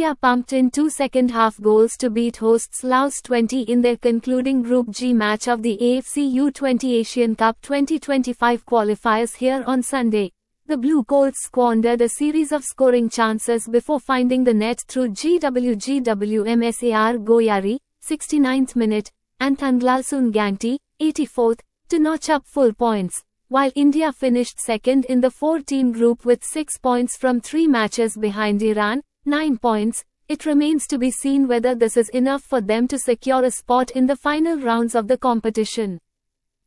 India pumped in 2 second-half goals to beat hosts Laos 20 in their concluding Group G match of the AFC U20 Asian Cup 2025 qualifiers here on Sunday. The Blue Coats squandered a series of scoring chances before finding the net through GWMSAR Goyari, 69th minute, and Thanglalsoon Gangti, 84th, to notch up full points. While India finished second in the 4-team group with 6 points from 3 matches behind Iran, 9 points, it remains to be seen whether this is enough for them to secure a spot in the final rounds of the competition.